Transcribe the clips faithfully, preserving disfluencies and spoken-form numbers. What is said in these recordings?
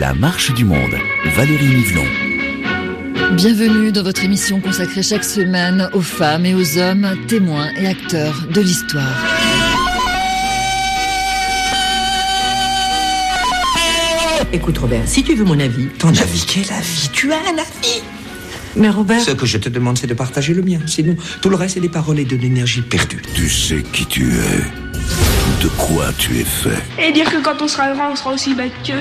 La marche du monde, Valérie Nivelon. Bienvenue dans votre émission consacrée chaque semaine aux femmes et aux hommes, témoins et acteurs de l'histoire. Écoute Robert, si tu veux mon avis... Ton avis? Quel avis? Tu as un avis? Mais Robert... Ce que je te demande, c'est de partager le mien. Sinon, tout le reste, c'est des paroles et de l'énergie perdue. Tu sais qui tu es, de quoi tu es fait. Et dire que quand on sera grand, on sera aussi bête qu'eux.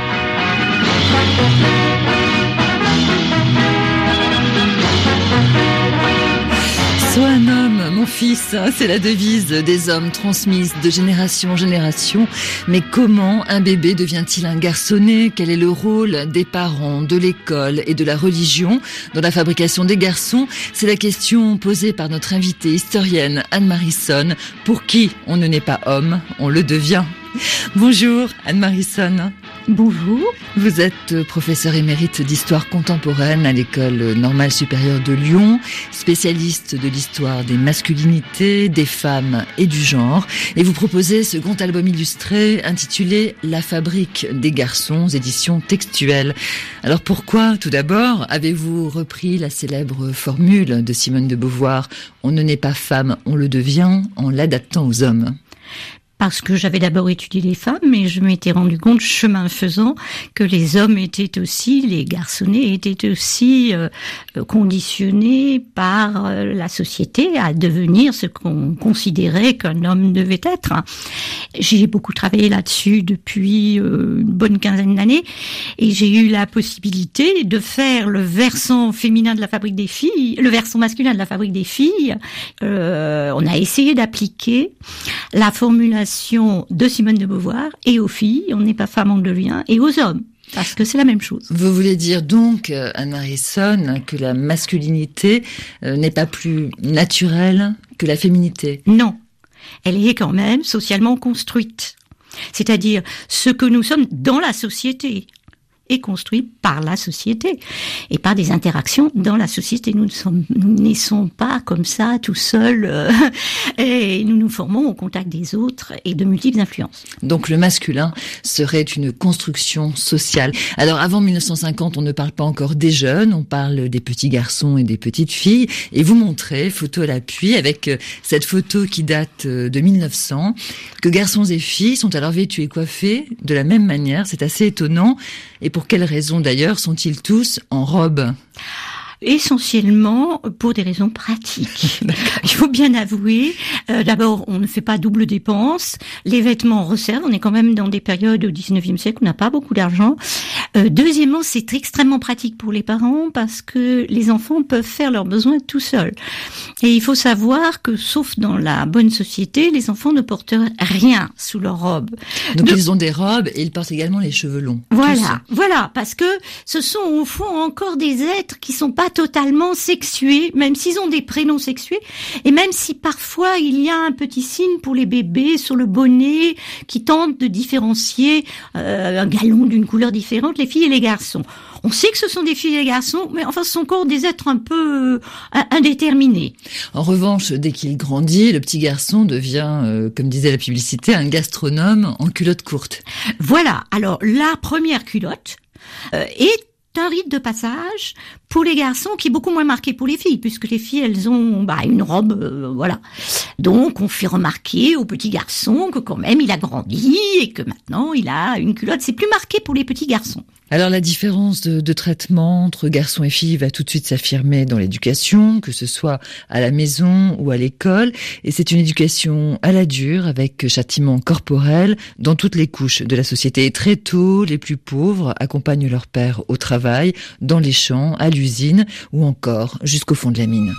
Sois un homme, mon fils, c'est la devise des hommes transmise de génération en génération. Mais comment un bébé devient-il un garçonnet? Quel est le rôle des parents, de l'école et de la religion dans la fabrication des garçons? C'est la question posée par notre invitée historienne Anne-Marie Sonne. Pour qui on ne naît pas homme, on le devient. Bonjour Anne-Marie Sonne. Bonjour. Vous êtes professeure émérite d'histoire contemporaine à l'École normale supérieure de Lyon, spécialiste de l'histoire des masculinités, des femmes et du genre. Et vous proposez ce grand album illustré intitulé « La fabrique des garçons », édition textuelle. Alors pourquoi, tout d'abord, avez-vous repris la célèbre formule de Simone de Beauvoir « On ne naît pas femme, on le devient » en l'adaptant aux hommes? Parce que j'avais d'abord étudié les femmes, mais je m'étais rendu compte, chemin faisant, que les hommes étaient aussi, les garçonnets étaient aussi euh, conditionnés par euh, la société à devenir ce qu'on considérait qu'un homme devait être. J'ai beaucoup travaillé là-dessus depuis euh, une bonne quinzaine d'années, et j'ai eu la possibilité de faire le versant féminin de la fabrique des filles, le versant masculin de la fabrique des filles. Euh, on a essayé d'appliquer la formulation de Simone de Beauvoir et aux filles, on n'est pas femme, on devient, et aux hommes, parce que c'est la même chose. Vous voulez dire donc, Anne-Marie Sonne, que la masculinité euh, n'est pas plus naturelle que la féminité? Non, elle est quand même socialement construite. C'est-à-dire, ce que nous sommes dans la société est construit par la société et par des interactions dans la société. Nous ne sommes, nous ne naissons pas comme ça, tout seuls, euh, et nous nous formons au contact des autres et de multiples influences. Donc le masculin serait une construction sociale. Alors avant mille neuf cent cinquante, on ne parle pas encore des jeunes, on parle des petits garçons et des petites filles, et vous montrez, photo à l'appui, avec cette photo qui date de mille neuf cents, que garçons et filles sont alors vêtus et coiffés de la même manière. C'est assez étonnant. Et pour quelles raisons d'ailleurs sont-ils tous en robe? Essentiellement pour des raisons pratiques. Il faut bien avouer, euh, d'abord, on ne fait pas double dépense, les vêtements resserrent, on est quand même dans des périodes au dix-neuvième siècle, on n'a pas beaucoup d'argent. Euh, deuxièmement, c'est extrêmement pratique pour les parents parce que les enfants peuvent faire leurs besoins tout seuls. Et il faut savoir que, sauf dans la bonne société, les enfants ne portent rien sous leur robe. Donc, Donc ils ont des robes et ils portent également les cheveux longs. Voilà, voilà, parce que ce sont au fond encore des êtres qui sont pas totalement sexués, même s'ils ont des prénoms sexués, et même si parfois il y a un petit signe pour les bébés sur le bonnet qui tente de différencier euh, un galon d'une couleur différente, les filles et les garçons. On sait que ce sont des filles et des garçons, mais enfin ce sont encore des êtres un peu euh, indéterminés. En revanche, dès qu'il grandit, le petit garçon devient, euh, comme disait la publicité, un gastronome en culotte courte. Voilà, alors la première culotte euh, est un rite de passage pour les garçons qui est beaucoup moins marqué pour les filles, puisque les filles, elles ont bah, une robe, euh, voilà. Donc, on fait remarquer au petit garçon que quand même, il a grandi et que maintenant, il a une culotte. C'est plus marqué pour les petits garçons. Alors, la différence de, de traitement entre garçons et filles va tout de suite s'affirmer dans l'éducation, que ce soit à la maison ou à l'école. Et c'est une éducation à la dure, avec châtiment corporel dans toutes les couches de la société. Et très tôt, les plus pauvres accompagnent leur père au travail, dans les champs, à l'usine ou encore jusqu'au fond de la mine.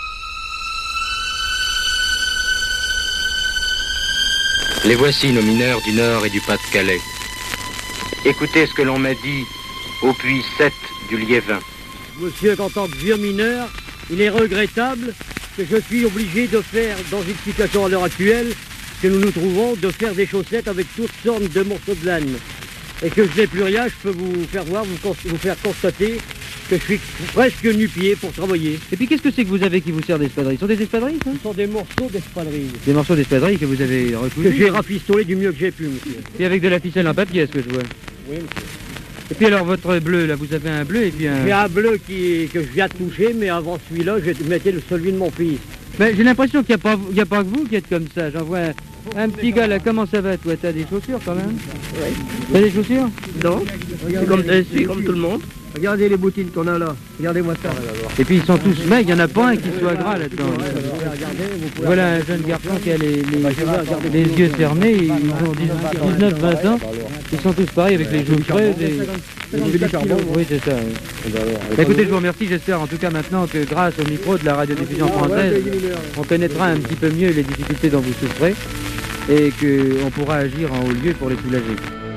Les voici, nos mineurs du Nord et du Pas-de-Calais. Écoutez ce que l'on m'a dit au puits sept du Liévin. Monsieur, qu'en tant que vieux mineur, il est regrettable que je suis obligé de faire, dans une situation à l'heure actuelle, que nous nous trouvons, de faire des chaussettes avec toutes sortes de morceaux de laine. Et que je n'ai plus rien, je peux vous faire voir, vous, vous faire constater que je suis presque nu-pied pour travailler. Et puis qu'est-ce que c'est que vous avez qui vous sert d'espadrilles? Ce sont des espadrilles, ça? Ce sont des morceaux d'espadrilles. Des morceaux d'espadrilles que vous avez recousus? Que j'ai rafistolé du mieux que j'ai pu, monsieur. Et avec de la ficelle en papier, est-ce que je vois? Oui, monsieur. Et puis alors, votre bleu, là, vous avez un bleu et puis un... J'ai un bleu qui, que je viens de toucher, mais avant celui-là, je mettais celui de mon fils. Mais j'ai l'impression qu'il n'y a, pas, il y a pas que vous qui êtes comme ça. J'en vois un, un petit gars là, comment ça va toi? T'as des chaussures quand même? Oui. T'as des chaussures? Non, c'est comme, je suis comme tout le monde. Regardez les bottines qu'on a là, regardez-moi ça. Et puis ils sont tous maigres, il n'y en a pas un qui soit gras là-dedans. Voilà un jeune garçon qui a les, les, les yeux fermés, ils ont dix-neuf vingt ans, ils sont tous pareils avec les joues creuses et... Oui, c'est ça. Oui. Écoutez, je vous remercie, j'espère en tout cas maintenant que grâce au micro de la radiodiffusion française, on connaîtra un petit peu mieux les difficultés dont vous souffrez et qu'on pourra agir en haut lieu pour les soulager.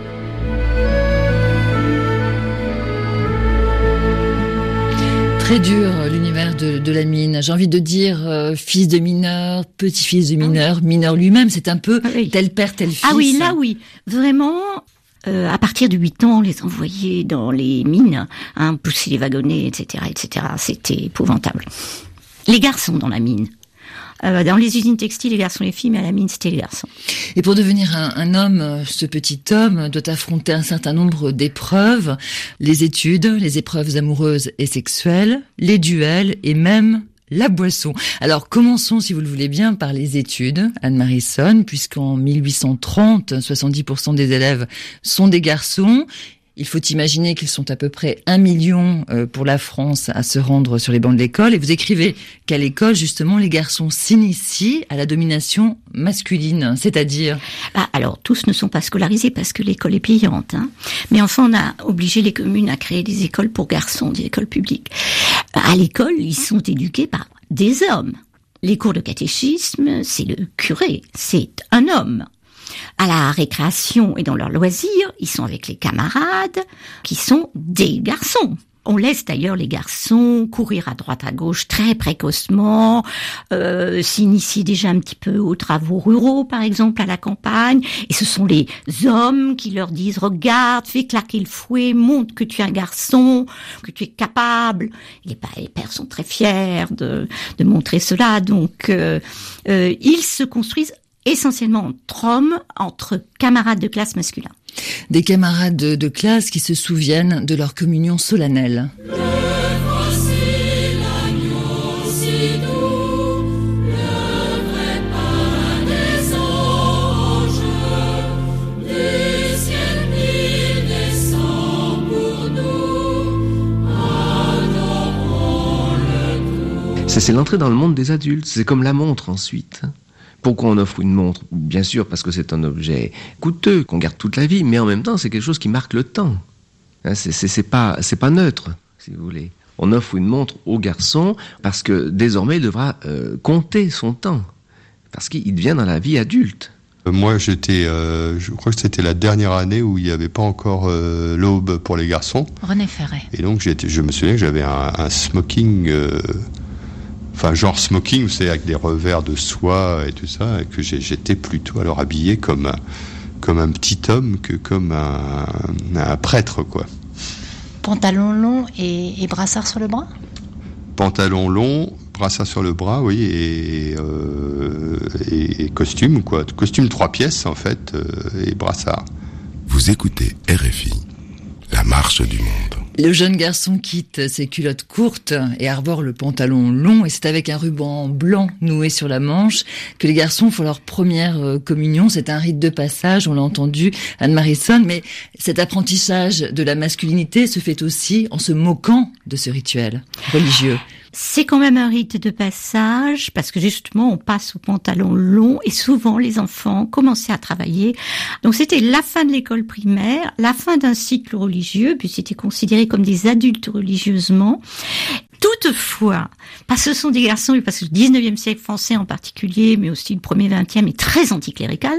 Très dur, l'univers de, de la mine. J'ai envie de dire euh, fils de mineur, petit-fils de mineur, mineur lui-même. C'est un peu oui. tel père, tel fils. Ah oui, là oui. Vraiment, euh, à partir de huit ans, on les envoyait dans les mines, hein, pousser les wagonnets, et cetera, et cetera. C'était épouvantable. Les garçons dans la mine. Euh, dans les usines textiles, les garçons et les filles, mais à la mine, c'était les garçons. Et pour devenir un, un homme, ce petit homme doit affronter un certain nombre d'épreuves, les études, les épreuves amoureuses et sexuelles, les duels et même la boisson. Alors commençons, si vous le voulez bien, par les études, Anne-Marie Sonne, puisqu'en mille huit cent trente, soixante-dix pour cent des élèves sont des garçons. Il faut imaginer qu'ils sont à peu près un million pour la France à se rendre sur les bancs de l'école. Et vous écrivez qu'à l'école, justement, les garçons s'initient à la domination masculine, c'est-à-dire... Bah, alors, tous ne sont pas scolarisés parce que l'école est payante. Hein. Mais enfin, on a obligé les communes à créer des écoles pour garçons, des écoles publiques. À l'école, ils sont éduqués par des hommes. Les cours de catéchisme, c'est le curé, c'est un homme. À la récréation et dans leurs loisirs, ils sont avec les camarades, qui sont des garçons. On laisse d'ailleurs les garçons courir à droite à gauche très précocement, euh, s'initier déjà un petit peu aux travaux ruraux, par exemple, à la campagne. Et ce sont les hommes qui leur disent « Regarde, fais claquer le fouet, montre que tu es un garçon, que tu es capable. » Les pères sont très fiers de, de montrer cela. Donc, euh, euh, ils se construisent essentiellement entre hommes, entre camarades de classe masculins. Des camarades de, de classe qui se souviennent de leur communion solennelle. Ça, c'est l'entrée dans le monde des adultes. C'est comme la montre ensuite. Pourquoi on offre une montre? Bien sûr, parce que c'est un objet coûteux, qu'on garde toute la vie, mais en même temps, c'est quelque chose qui marque le temps. Hein, c'est, c'est, c'est pas, c'est pas neutre, si vous voulez. On offre une montre au garçon parce que désormais, il devra euh, compter son temps. Parce qu'il devient dans la vie adulte. Moi, j'étais, euh, je crois que c'était la dernière année où il n'y avait pas encore euh, l'aube pour les garçons. René Ferret. Et donc, j'étais, je me souviens que j'avais un, un smoking... Euh, Enfin, genre smoking, vous savez, avec des revers de soie et tout ça, et que j'étais plutôt alors habillé comme un, comme un petit homme que comme un, un prêtre, quoi. Pantalon long et, et brassard sur le bras? Pantalon long, brassard sur le bras, oui, et, euh, et, et costume, quoi. Costume trois pièces, en fait, euh, et brassard. Vous écoutez R F I, la marche du monde. Le jeune garçon quitte ses culottes courtes et arbore le pantalon long, et c'est avec un ruban blanc noué sur la manche que les garçons font leur première communion. C'est un rite de passage, on l'a entendu, Anne-Marie Sonne, mais cet apprentissage de la masculinité se fait aussi en se moquant de ce rituel religieux. C'est quand même un rite de passage parce que justement on passe au pantalon long et souvent les enfants commençaient à travailler. Donc c'était la fin de l'école primaire, la fin d'un cycle religieux, puis c'était considéré comme des adultes religieusement. Toutefois, parce que ce sont des garçons et parce que le dix-neuvième siècle français en particulier, mais aussi le premier vingtième est très anticlérical,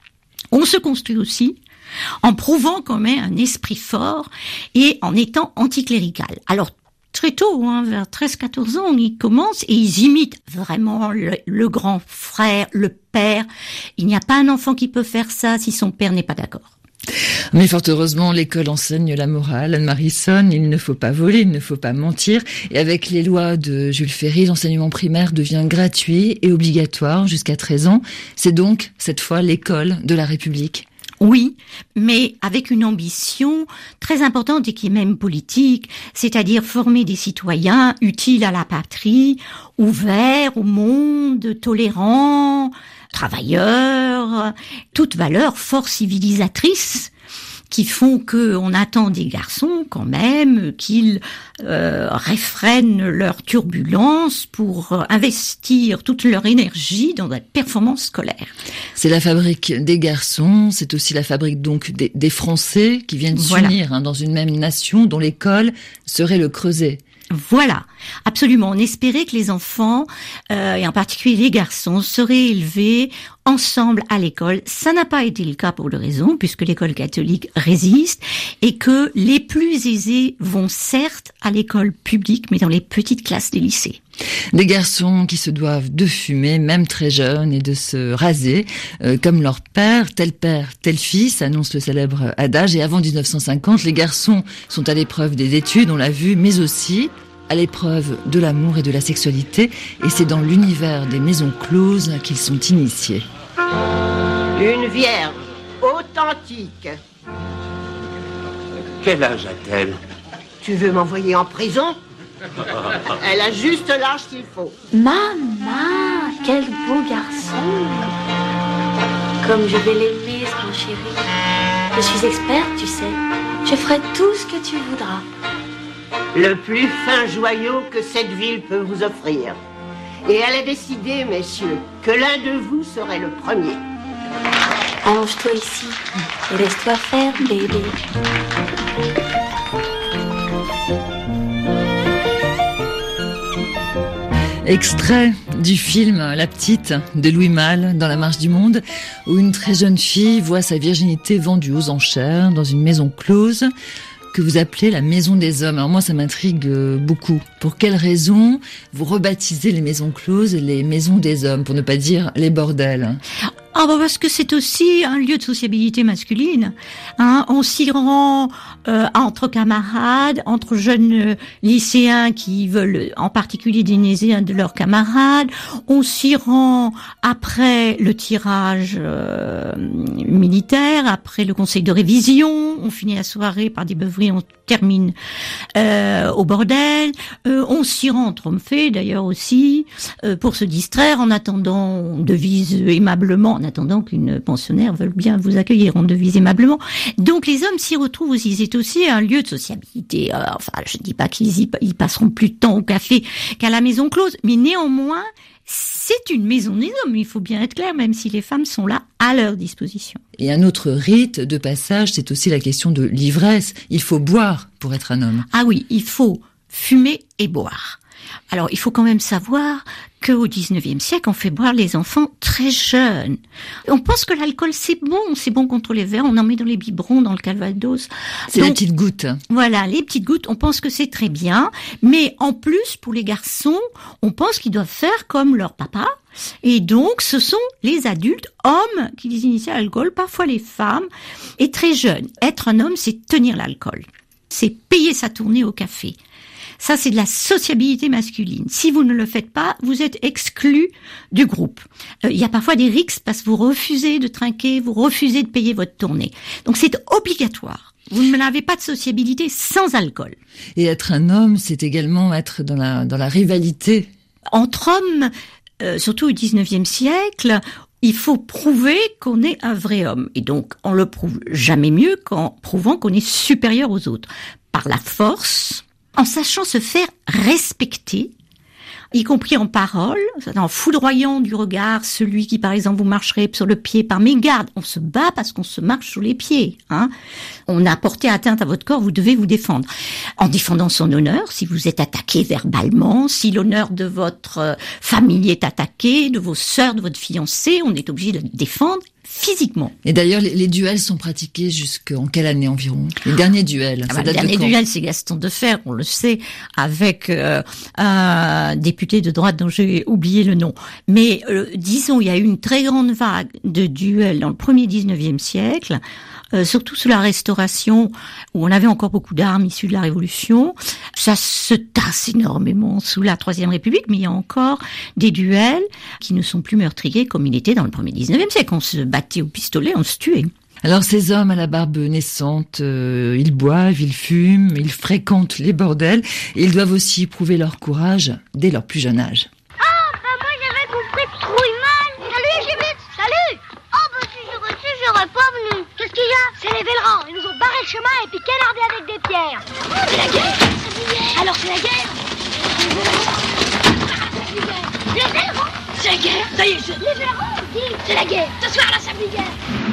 on se construit aussi en prouvant quand même un esprit fort et en étant anticlérical. Alors très tôt, hein, vers treize quatorze ans, ils commencent et ils imitent vraiment le, le grand frère, le père. Il n'y a pas un enfant qui peut faire ça si son père n'est pas d'accord. Mais fort heureusement, l'école enseigne la morale. Anne-Marie Sonne, il ne faut pas voler, il ne faut pas mentir. Et avec les lois de Jules Ferry, l'enseignement primaire devient gratuit et obligatoire jusqu'à treize ans. C'est donc, cette fois, l'école de la République. Oui, mais avec une ambition très importante et qui est même politique, c'est-à-dire former des citoyens utiles à la patrie, ouverts au monde, tolérants, travailleurs, toutes valeurs fort civilisatrices qui font que on attend des garçons quand même qu'ils euh, réfrènent leur turbulence pour euh, investir toute leur énergie dans la performance scolaire. C'est la fabrique des garçons, c'est aussi la fabrique donc des, des Français qui viennent Voilà. s'unir hein, dans une même nation dont l'école serait le creuset. Voilà, absolument. On espérait que les enfants, euh, et en particulier les garçons, seraient élevés ensemble à l'école. Ça n'a pas été le cas pour deux raisons, puisque l'école catholique résiste, et que les plus aisés vont certes à l'école publique, mais dans les petites classes des lycées. Des garçons qui se doivent de fumer, même très jeunes, et de se raser, euh, comme leur père, tel père, tel fils, annonce le célèbre adage. Et avant dix-neuf cent cinquante, les garçons sont à l'épreuve des études, on l'a vu, mais aussi à l'épreuve de l'amour et de la sexualité. Et c'est dans l'univers des maisons closes qu'ils sont initiés. Une vierge authentique. Quel âge a-t-elle? Tu veux m'envoyer en prison? Elle a juste l'âge qu'il faut. Maman, quel beau garçon. Comme je vais l'aimer, mon chéri. Je suis experte, tu sais. Je ferai tout ce que tu voudras. Le plus fin joyau que cette ville peut vous offrir. Et elle a décidé, messieurs, que l'un de vous serait le premier. Allonge-toi ici et laisse-toi faire, bébé. Extrait du film La Petite de Louis Malle dans La Marche du Monde, où une très jeune fille voit sa virginité vendue aux enchères dans une maison close que vous appelez la maison des hommes. Alors moi, ça m'intrigue beaucoup. Pour quelles raisons vous rebaptisez les maisons closes les maisons des hommes, pour ne pas dire les bordels? Ah bah parce que c'est aussi un lieu de sociabilité masculine. Hein, on s'y rend euh, entre camarades, entre jeunes euh, lycéens qui veulent en particulier déniaiser un de leurs camarades. On s'y rend après le tirage euh, militaire, après le conseil de révision. On finit la soirée par des beuveries, on termine euh, au bordel. Euh, on s'y rend entre hommes faits d'ailleurs aussi, euh, pour se distraire en attendant, on devise aimablement, en attendant qu'une pensionnaire veuille bien vous accueillir, on devise aimablement. Donc les hommes s'y retrouvent aussi, c'est aussi un lieu de sociabilité. Euh, enfin, je dis pas qu'ils y, ils passeront plus de temps au café qu'à la maison close, mais néanmoins, c'est une maison des hommes, il faut bien être clair, même si les femmes sont là à leur disposition. Et un autre rite de passage, c'est aussi la question de l'ivresse. Il faut boire pour être un homme. Ah oui, il faut fumer et boire. Alors, il faut quand même savoir qu'au dix-neuvième siècle, on fait boire les enfants très jeunes. On pense que l'alcool, c'est bon, c'est bon contre les vers, on en met dans les biberons, dans le calvados. C'est les petites gouttes. Voilà, les petites gouttes, on pense que c'est très bien, mais en plus, pour les garçons, on pense qu'ils doivent faire comme leur papa, et donc, ce sont les adultes, hommes, qui les initient à l'alcool, parfois les femmes, et très jeunes. Être un homme, c'est tenir l'alcool. C'est payer sa tournée au café. Ça, c'est de la sociabilité masculine. Si vous ne le faites pas, vous êtes exclu du groupe. Euh, il y a parfois des rixes parce que vous refusez de trinquer, vous refusez de payer votre tournée. Donc, c'est obligatoire. Vous n'avez pas de sociabilité sans alcool. Et être un homme, c'est également être dans la, dans la rivalité. Entre hommes, euh, surtout au dix-neuvième siècle, il faut prouver qu'on est un vrai homme. Et donc, on le prouve jamais mieux qu'en prouvant qu'on est supérieur aux autres. Par la force, en sachant se faire respecter, y compris en parole, en foudroyant du regard celui qui, par exemple, vous marcherait sur le pied par mégarde. On se bat parce qu'on se marche sur les pieds. Hein. On a porté atteinte à votre corps, vous devez vous défendre. En défendant son honneur, si vous êtes attaqué verbalement, si l'honneur de votre famille est attaqué, de vos sœurs, de votre fiancé, on est obligé de le défendre physiquement. Et d'ailleurs, les, les duels sont pratiqués jusqu'en quelle année environ? Les derniers duels, ah ça bah, date Le dernier de quand? duel, c'est Gaston Defferre, on le sait, avec euh, un député de droite dont j'ai oublié le nom. Mais euh, disons, il y a eu une très grande vague de duels dans le premier dix-neuvième siècle, euh, surtout sous la Restauration, où on avait encore beaucoup d'armes issues de la Révolution. Ça se tasse énormément sous la Troisième République, mais il y a encore des duels qui ne sont plus meurtriers comme il était dans le premier dix-neuvième siècle. On se battait au pistolet, on se tuait. Alors ces hommes à la barbe naissante, euh, ils boivent, ils fument, ils fréquentent les bordels et ils doivent aussi prouver leur courage dès leur plus jeune âge. Ah, bah moi j'avais compris de trouille mal. Salut Gibit, salut. Oh bah si j'aurais su, j'aurais pas venu. Qu'est-ce qu'il y a? C'est les Vélerans, ils nous ont barré le chemin et puis canardé avec des pierres. C'est la guerre. Alors c'est la guerre. Les Vélerans. C'est la guerre. Ça y est, je... Les Vélerans, on dit, c'est la guerre. Ce soir là, ça fait guerre.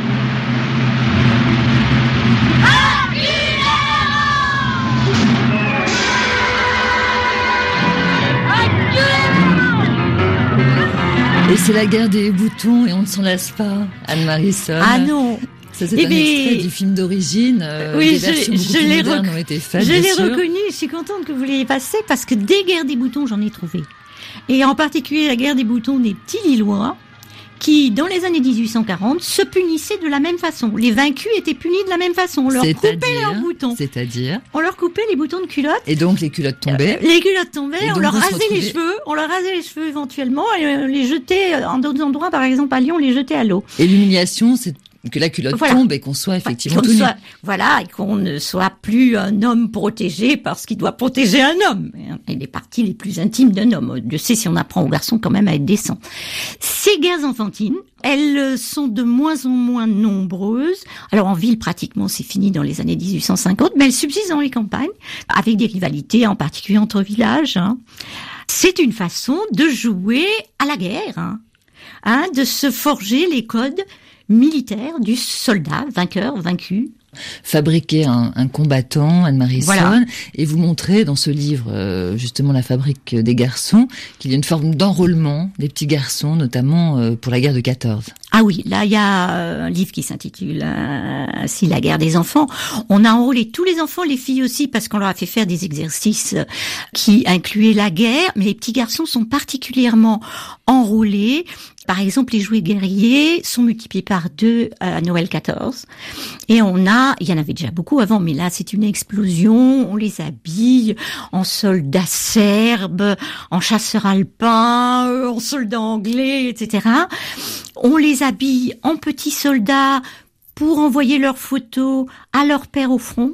Et c'est la guerre des boutons et on ne s'en lasse pas, Anne-Marie Sonne. Ah non. Ça, c'est eh un bien, extrait du film d'origine. Euh, oui, des je, versions beaucoup je plus l'ai modernes rec... ont été faites. Je l'ai sûr. reconnu. Je suis contente que vous l'ayez passé parce que des guerres des boutons, j'en ai trouvé. Et en particulier la guerre des boutons des petits Lillois, qui, dans les années dix-huit cent quarante, se punissaient de la même façon. Les vaincus étaient punis de la même façon. On leur coupait leurs boutons. C'est-à-dire On leur coupait les boutons de culottes. Et donc les culottes tombaient. Les culottes tombaient, et on leur rasait les cheveux, on leur rasait les cheveux éventuellement, et on les jetait en d'autres endroits, par exemple à Lyon, on les jetait à l'eau. Et l'humiliation, c'est que la culotte voilà. tombe et qu'on soit effectivement qu'on tout nu. Soit, voilà, et qu'on ne soit plus un homme protégé parce qu'il doit protéger un homme. Et les parties les plus intimes d'un homme. Dieu sait si on apprend aux garçons quand même à être décents. Ces guerres enfantines, elles sont de moins en moins nombreuses. Alors en ville, pratiquement, c'est fini dans les années dix-huit cent cinquante, mais elles subsistent dans les campagnes, avec des rivalités, en particulier entre villages. Hein. C'est une façon de jouer à la guerre, hein, hein, de se forger les codes militaire du soldat, vainqueur, vaincu. Fabriquer un, un combattant, Anne-Marie voilà. Sonne, et vous montrer dans ce livre, euh, justement, La fabrique des garçons, qu'il y a une forme d'enrôlement des petits garçons, notamment euh, pour la guerre de quatorze. Ah oui, là, il y a un livre qui s'intitule euh, « Si la guerre des enfants ». On a enrôlé tous les enfants, les filles aussi, parce qu'on leur a fait faire des exercices qui incluaient la guerre, mais les petits garçons sont particulièrement enrôlés. Par exemple, les jouets guerriers sont multipliés par deux à Noël quatorze. Et on a, il y en avait déjà beaucoup avant, mais là, c'est une explosion. On les habille en soldats serbes, en chasseurs alpins, en soldats anglais, et cetera. On les habille en petits soldats pour envoyer leurs photos à leur père au front.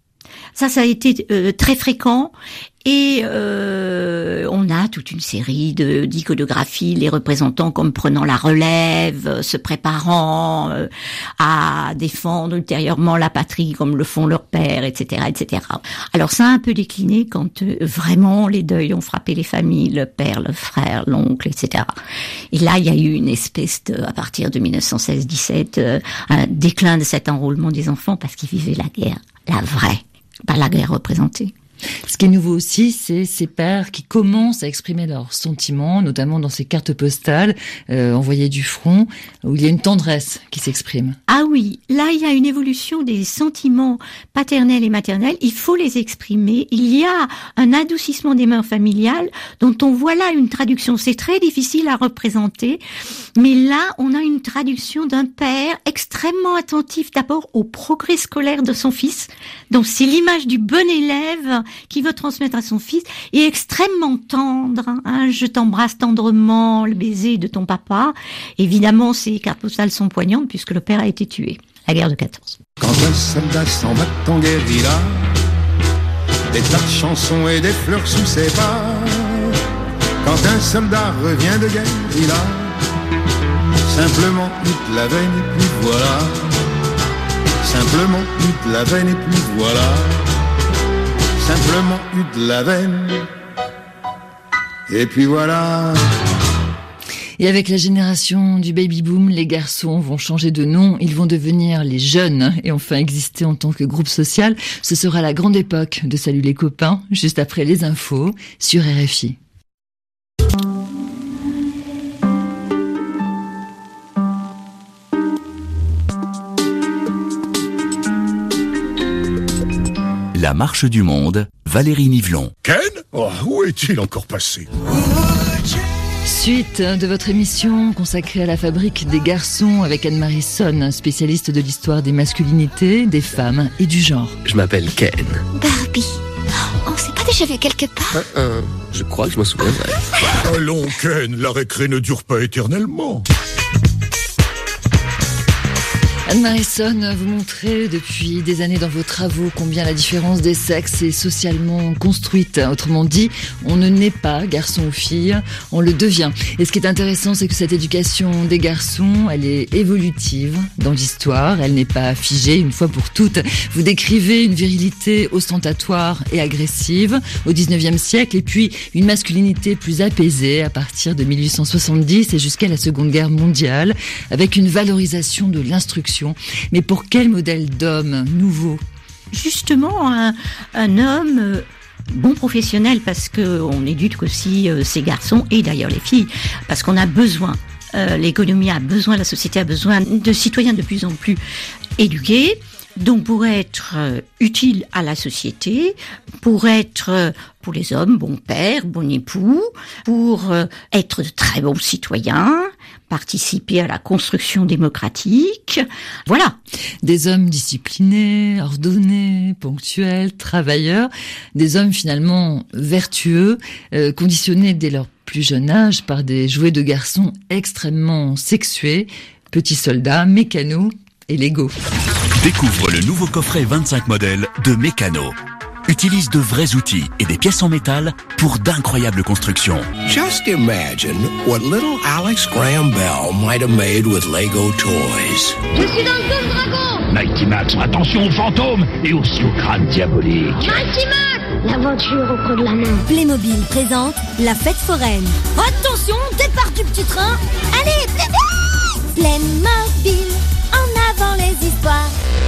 Ça, ça a été euh, très fréquent. Et euh, on a toute une série de d'iconographies, les représentant comme prenant la relève, se préparant euh, à défendre ultérieurement la patrie comme le font leurs pères, et cetera, et cetera. Alors ça a un peu décliné quand euh, vraiment les deuils ont frappé les familles, le père, le frère, l'oncle, et cetera. Et là, il y a eu une espèce de, à partir de dix-neuf cent seize dix-sept, euh, un déclin de cet enrôlement des enfants parce qu'ils vivaient la guerre, la vraie, pas la guerre représentée. Ce qui est nouveau aussi, c'est ces pères qui commencent à exprimer leurs sentiments, notamment dans ces cartes postales euh, envoyées du front, où il y a une tendresse qui s'exprime. Ah oui, là il y a une évolution des sentiments paternels et maternels, il faut les exprimer. Il y a un adoucissement des mœurs familiales dont on voit là une traduction. C'est très difficile à représenter, mais là on a une traduction d'un père extrêmement attentif d'abord au progrès scolaire de son fils. Donc c'est l'image du bon élève qui veut transmettre à son fils, et extrêmement tendre, hein, je t'embrasse tendrement, le baiser de ton papa. Évidemment, ces cartes postales sont poignantes puisque le père a été tué. La guerre de quatorze. Quand un soldat s'en va en guérilla, des tas de chansons et des fleurs sous ses pas. Quand un soldat revient de guerre, il a simplement eu de la veine et puis voilà. Simplement eu de la veine et puis voilà. Simplement eu de la veine, et puis voilà. Et avec la génération du baby-boom, les garçons vont changer de nom, ils vont devenir les jeunes et enfin exister en tant que groupe social. Ce sera la grande époque de Salut les copains, juste après les infos sur R F I. La marche du monde, Valérie Nivelon. Ken ? Oh, où est-il encore passé ? Suite de votre émission consacrée à la fabrique des garçons avec Anne-Marie Sonne, spécialiste de l'histoire des masculinités, des femmes et du genre. Je m'appelle Ken. Barbie. On s'est pas déjà vu quelque part ? Ah, ah, je crois que je m'en souviendrai. Allons, Ken, la récré ne dure pas éternellement. Anne-Marie Sonne, vous montrez depuis des années dans vos travaux combien la différence des sexes est socialement construite. Autrement dit, on ne naît pas garçon ou fille, on le devient. Et ce qui est intéressant, c'est que cette éducation des garçons, elle est évolutive dans l'histoire, elle n'est pas figée une fois pour toutes. Vous décrivez une virilité ostentatoire et agressive au dix-neuvième siècle, et puis une masculinité plus apaisée à partir de mille huit cent soixante-dix et jusqu'à la Seconde Guerre mondiale, avec une valorisation de l'instruction. Mais pour quel modèle d'homme nouveau ? Justement, un, un homme euh, bon professionnel, parce qu'on éduque aussi euh, ces garçons, et d'ailleurs les filles, parce qu'on a besoin, euh, l'économie a besoin, la société a besoin de citoyens de plus en plus éduqués. Donc pour être euh, utile à la société, pour être, euh, pour les hommes, bon père, bon époux, pour euh, être de très bons citoyens, participer à la construction démocratique, voilà. Des hommes disciplinés, ordonnés, ponctuels, travailleurs, des hommes finalement vertueux, euh, conditionnés dès leur plus jeune âge par des jouets de garçons extrêmement sexués, petits soldats, mécanos et Lego. Découvre le nouveau coffret vingt-cinq modèles de Mécano. Utilise de vrais outils et des pièces en métal pour d'incroyables constructions. Just imagine what little Alex Graham Bell might have made with Lego toys. Je suis dans le dos dragon. Mighty Max, attention aux fantômes et aussi aux crânes diaboliques. Mighty Max, l'aventure au creux de la main. Playmobil présente la fête foraine. Attention, départ du petit train. Allez, Playmobil. Playmobil, en avant les histoires.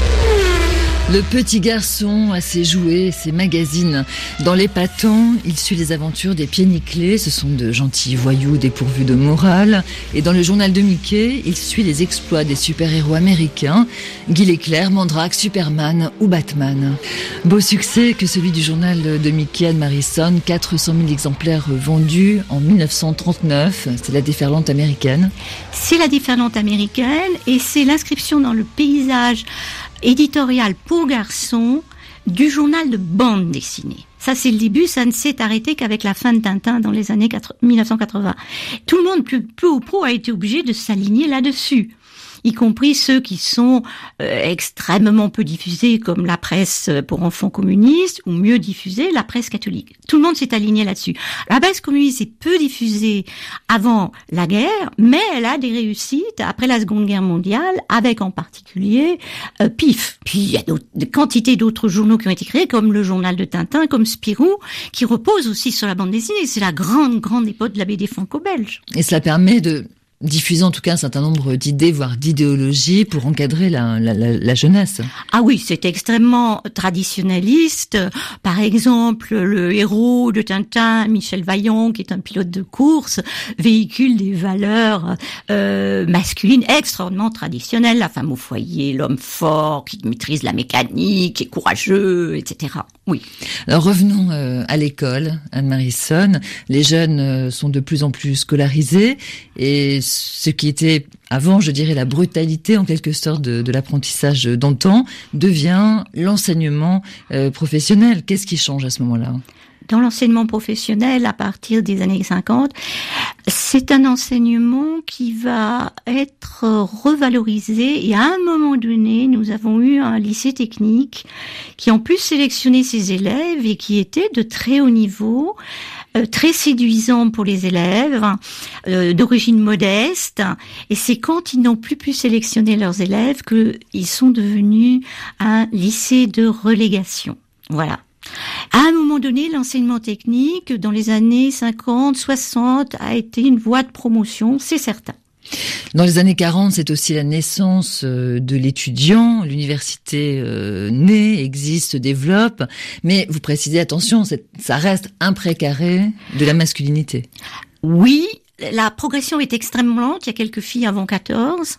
Le petit garçon a ses jouets, ses magazines. Dans l'épatant, il suit les aventures des pieds nickelés. Ce sont de gentils voyous dépourvus de morale. Et dans le journal de Mickey, il suit les exploits des super-héros américains. Guy Leclerc, Mandrake, Superman ou Batman. Beau succès que celui du journal de Mickey, Anne-Marie Sonne. quatre cent mille exemplaires vendus en mille neuf cent trente-neuf. C'est la déferlante américaine. C'est la déferlante américaine et c'est l'inscription dans le paysage éditorial pour garçons du journal de bande dessinée. Ça, c'est le début, ça ne s'est arrêté qu'avec la fin de Tintin dans les années mille neuf cent quatre-vingts. Tout le monde, plus peu ou prou, a été obligé de s'aligner là-dessus, y compris ceux qui sont euh, extrêmement peu diffusés, comme la presse pour enfants communistes, ou mieux diffusée, la presse catholique. Tout le monde s'est aligné là-dessus. La presse communiste est peu diffusée avant la guerre, mais elle a des réussites après la Seconde Guerre mondiale, avec en particulier euh, P I F. Puis il y a d'autres, des quantités d'autres journaux qui ont été créés, comme le journal de Tintin, comme Spirou, qui repose aussi sur la bande dessinée. C'est la grande, grande époque de la B D franco-belge. Et cela permet de diffuser en tout cas un certain nombre d'idées, voire d'idéologies pour encadrer la, la, la, la jeunesse. Ah oui, c'est extrêmement traditionnaliste. Par exemple, le héros de Tintin, Michel Vaillant, qui est un pilote de course, véhicule des valeurs euh, masculines extrêmement traditionnelles. La femme au foyer, l'homme fort, qui maîtrise la mécanique, qui est courageux, et cetera. Oui. Alors revenons euh, à l'école, Anne-Marie Sonne. Les jeunes euh, sont de plus en plus scolarisés et ce qui était avant, je dirais, la brutalité en quelque sorte de, de l'apprentissage d'antan devient l'enseignement euh, professionnel. Qu'est-ce qui change à ce moment-là ? Dans l'enseignement professionnel, à partir des années cinquante, c'est un enseignement qui va être revalorisé. Et à un moment donné, nous avons eu un lycée technique qui en plus sélectionnait ses élèves et qui était de très haut niveau, euh, très séduisant pour les élèves, euh, d'origine modeste. Et c'est quand ils n'ont plus pu sélectionner leurs élèves qu'ils sont devenus un lycée de relégation. Voilà. À un moment donné, l'enseignement technique, dans les années cinquante, soixante, a été une voie de promotion, c'est certain. Dans les années quarante, c'est aussi la naissance de l'étudiant. L'université euh, naît, existe, développe. Mais vous précisez, attention, ça reste un précaré de la masculinité. Oui, la progression est extrêmement lente. Il y a quelques filles avant quatorze.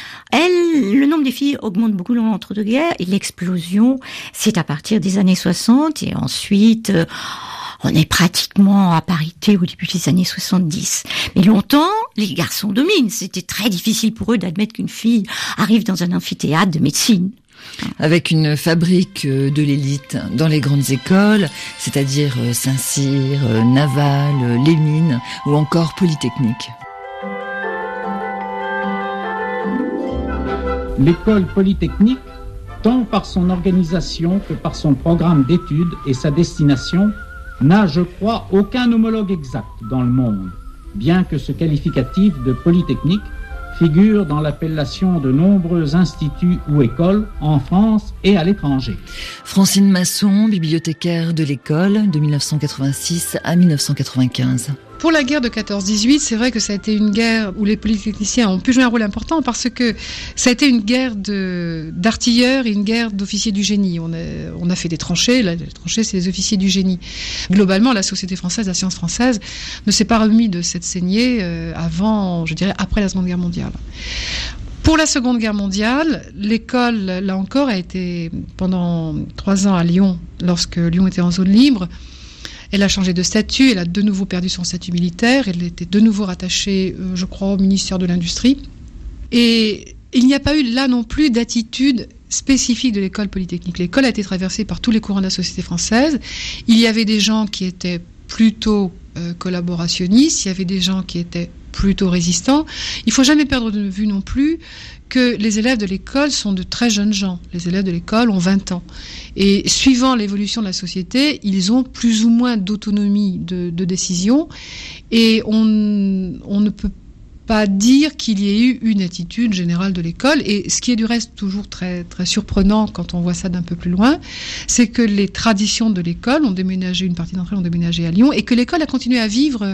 Elle, le nombre des filles augmente beaucoup dans l'entre-deux-guerres et l'explosion, c'est à partir des années soixante et ensuite, euh, on est pratiquement à parité au début des années soixante-dix. Mais longtemps, les garçons dominent. C'était très difficile pour eux d'admettre qu'une fille arrive dans un amphithéâtre de médecine. Avec une fabrique de l'élite dans les grandes écoles, c'est-à-dire Saint-Cyr, Naval, les Mines ou encore Polytechnique. L'école polytechnique, tant par son organisation que par son programme d'études et sa destination, n'a, je crois, aucun homologue exact dans le monde, bien que ce qualificatif de polytechnique figure dans l'appellation de nombreux instituts ou écoles en France et à l'étranger. Francine Masson, bibliothécaire de l'école de mille neuf cent quatre-vingt-six à mille neuf cent quatre-vingt-quinze. Pour la guerre de quatorze dix-huit, c'est vrai que ça a été une guerre où les polytechniciens ont pu jouer un rôle important parce que ça a été une guerre de, d'artilleurs et une guerre d'officiers du génie. On a, on a fait des tranchées, là, les tranchées c'est les officiers du génie. Globalement, la société française, la science française ne s'est pas remis de cette saignée euh, avant, je dirais, après la Seconde Guerre mondiale. Pour la Seconde Guerre mondiale, l'école, là encore, a été pendant trois ans à Lyon, lorsque Lyon était en zone libre. Elle a changé de statut, elle a de nouveau perdu son statut militaire, elle était de nouveau rattachée, euh, je crois, au ministère de l'Industrie. Et il n'y a pas eu là non plus d'attitude spécifique de l'école polytechnique. L'école a été traversée par tous les courants de la société française. Il y avait des gens qui étaient plutôt euh, collaborationnistes, il y avait des gens qui étaient plutôt résistants. Il ne faut jamais perdre de vue non plus que les élèves de l'école sont de très jeunes gens. Les élèves de l'école ont vingt ans. Et suivant l'évolution de la société, ils ont plus ou moins d'autonomie de, de décision. Et on, on ne peut pas dire qu'il y ait eu une attitude générale de l'école. Et ce qui est du reste toujours très, très surprenant quand on voit ça d'un peu plus loin, c'est que les traditions de l'école ont déménagé, une partie d'entre elles ont déménagé à Lyon, et que l'école a continué à vivre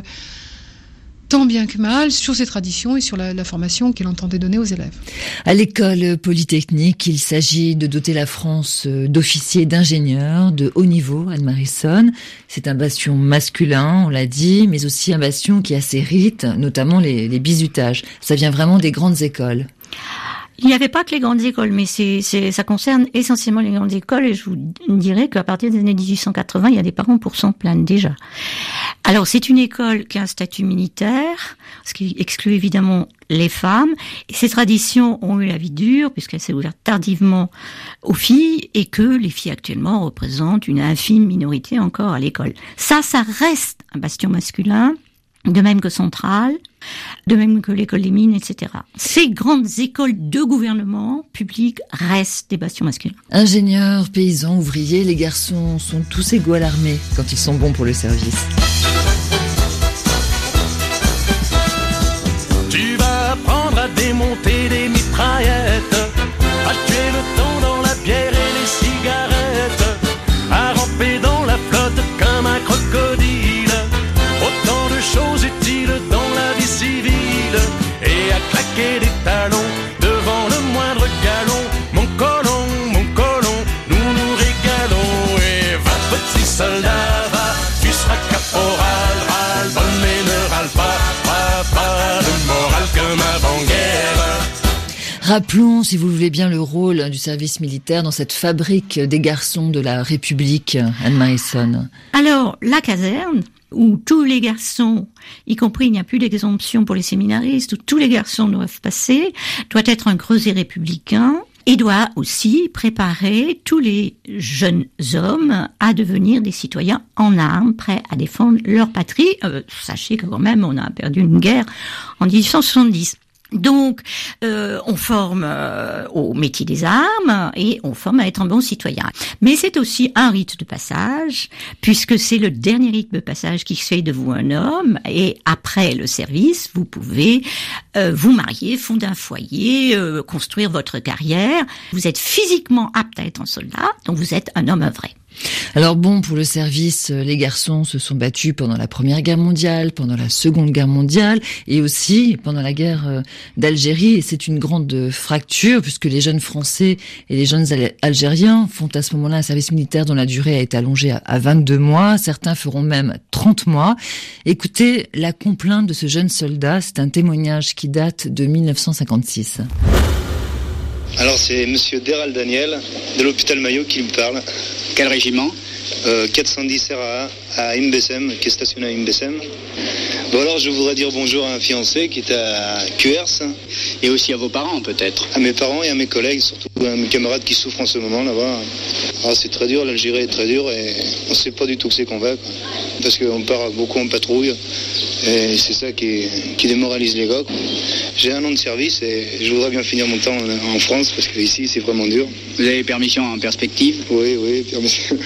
tant bien que mal sur ses traditions et sur la, la formation qu'elle entendait donner aux élèves. À l'école polytechnique, il s'agit de doter la France d'officiers et d'ingénieurs de haut niveau, Anne-Marie Sonne. C'est un bastion masculin, on l'a dit, mais aussi un bastion qui a ses rites, notamment les, les bizutages. Ça vient vraiment des grandes écoles. Il n'y avait pas que les grandes écoles, mais c'est, c'est, ça concerne essentiellement les grandes écoles, et je vous dirais qu'à partir des années dix-huit cent quatre-vingts, il y a des parents pour s'en plaindre déjà. Alors, c'est une école qui a un statut militaire, ce qui exclut évidemment les femmes, et ces traditions ont eu la vie dure, puisqu'elle s'est ouverte tardivement aux filles, et que les filles actuellement représentent une infime minorité encore à l'école. Ça, ça reste un bastion masculin, de même que Centrale, de même que l'école des mines, et cetera. Ces grandes écoles de gouvernement public restent des bastions masculins. Ingénieurs, paysans, ouvriers, les garçons sont tous égaux à l'armée quand ils sont bons pour le service. Tu vas apprendre à démonter des mitraillettes, à tuer le temps dans la bière et les cigarettes, à ramper dans la flotte comme un crocodile, autant de choses utiles dans la vie civile, et à claquer des talons devant le moindre galon. Mon colon, mon colon, nous nous régalons. Et va petit soldat, va, tu seras caporal, râle, bonne mais ne râle pas, pas, pas de morale comme avant-guerre. Rappelons, si vous le voulez bien, le rôle du service militaire dans cette fabrique des garçons de la République, Anne-Marie Sonne. Alors, la caserne, où tous les garçons, y compris il n'y a plus d'exemption pour les séminaristes, où tous les garçons doivent passer, doit être un creuset républicain et doit aussi préparer tous les jeunes hommes à devenir des citoyens en armes, prêts à défendre leur patrie. Euh, sachez que quand même, on a perdu une guerre en dix-huit cent soixante-dix. Donc, euh, on forme euh, au métier des armes et on forme à être un bon citoyen. Mais c'est aussi un rite de passage, puisque c'est le dernier rite de passage qui fait de vous un homme. Et après le service, vous pouvez euh, vous marier, fonder un foyer, euh, construire votre carrière. Vous êtes physiquement apte à être un soldat, donc vous êtes un homme œuvré. Alors bon, pour le service, les garçons se sont battus pendant la Première Guerre mondiale, pendant la Seconde Guerre mondiale et aussi pendant la guerre d'Algérie. Et c'est une grande fracture puisque les jeunes Français et les jeunes Algériens font à ce moment-là un service militaire dont la durée a été allongée à vingt-deux mois. Certains feront même trente mois. Écoutez la complainte de ce jeune soldat. C'est un témoignage qui date de mille neuf cent cinquante-six. Alors c'est monsieur Déral Daniel de l'hôpital Maillot qui me parle. Quel régiment ? euh, quatre cent dix R A A à Imbessem, qui est stationné à Imbessem. Bon alors je voudrais dire bonjour à un fiancé qui est à Cuers. Et aussi à vos parents peut-être. À mes parents et à mes collègues, surtout à mes camarades qui souffrent en ce moment là-bas. Ah, c'est très dur, l'Algérie est très dure et on ne sait pas du tout que c'est qu'on va. Quoi. Parce qu'on part beaucoup en patrouille et c'est ça qui, qui démoralise les gars. Quoi. J'ai un an de service et je voudrais bien finir mon temps en, en France parce qu'ici c'est vraiment dur. Vous avez permission en perspective ? Oui, oui, permission.